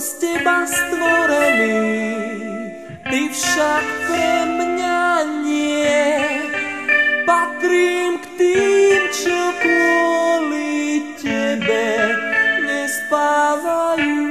z teba stvorený, ty však pre mňa nie. Patrím k tým, čo kvôli tebe nespávajú.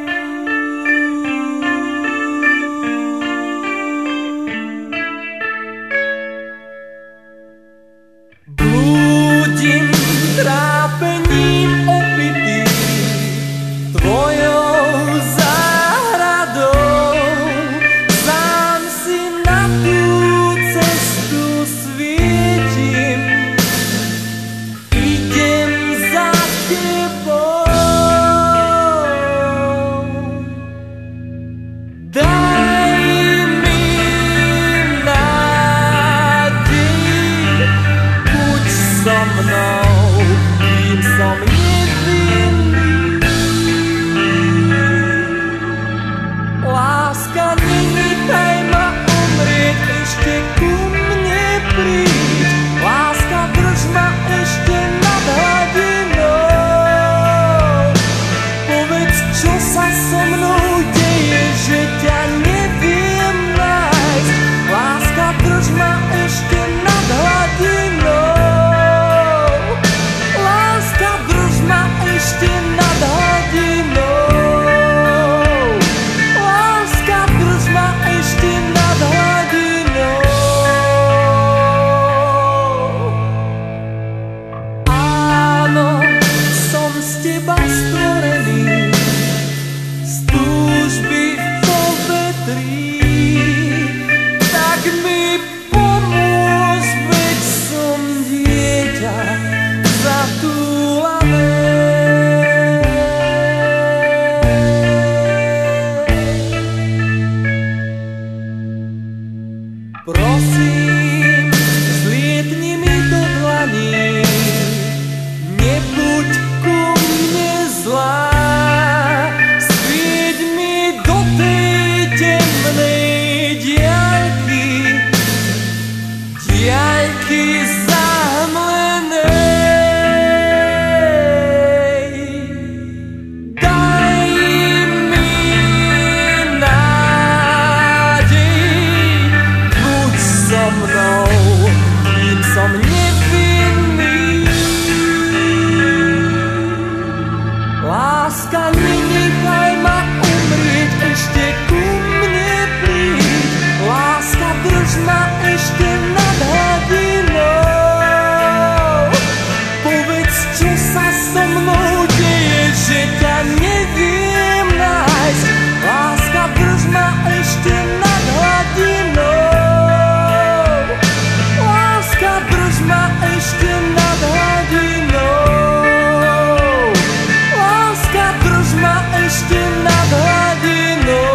Blúdim trápením opitý tvojou záhradou. Sám si na tú cestu svietim, idem za tebou. Daj mi nádej, buď so mnou, kým som nevinný. Láska, nenechaj ma umrieť, ešte ku mne príď. Láska, drž ma ešte nad hladinou. Povedz, čo sa so mnou deje, že ťa neviem nájsť. Láska, drž ma ešte nad hladinou. Láska, drž ma ešte nad hladinou. Láska, drž ma ešte nad hladinou. Áno, som z teba stvorený, z túžby vo vetrí. Tak mi pomôž, veď som dieťa zatúlané. Prosím, zlietni mi do dlaní, nebuď ku mne zlá. Svieť mi do tej temnej diaľky, diaľky zahmlenej. Daj mi nádej, buď so mnou, kým som nevinný. Láska, nenechaj ma umrieť, ešte ku mne príď. Láska, drž ma ešte nad hladinou. Povedz, čo sa so mnou deje, že ťa neviem nájsť. Láska, drž ma ešte nad hladinou. Láska, drž ma ešte nad hladinou. Láska, drž ma ešte nad hladinou.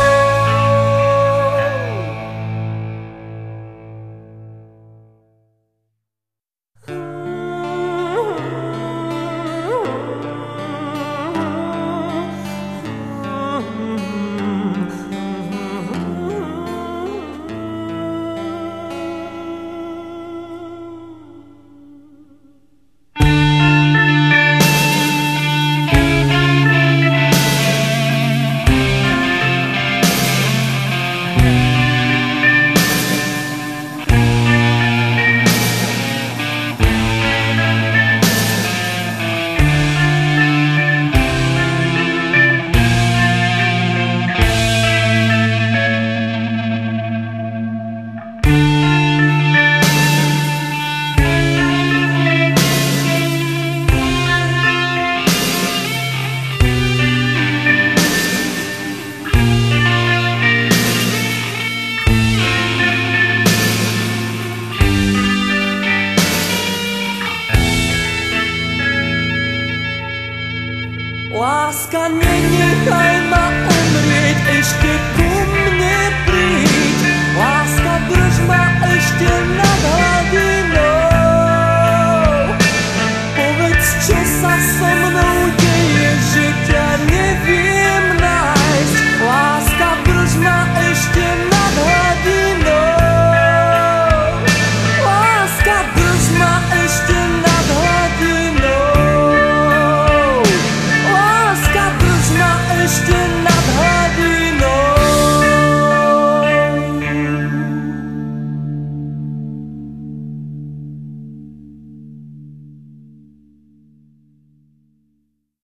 Láska, nenechaj ma umrieť, ešte ku mne príď. Láska, drž ma ešte na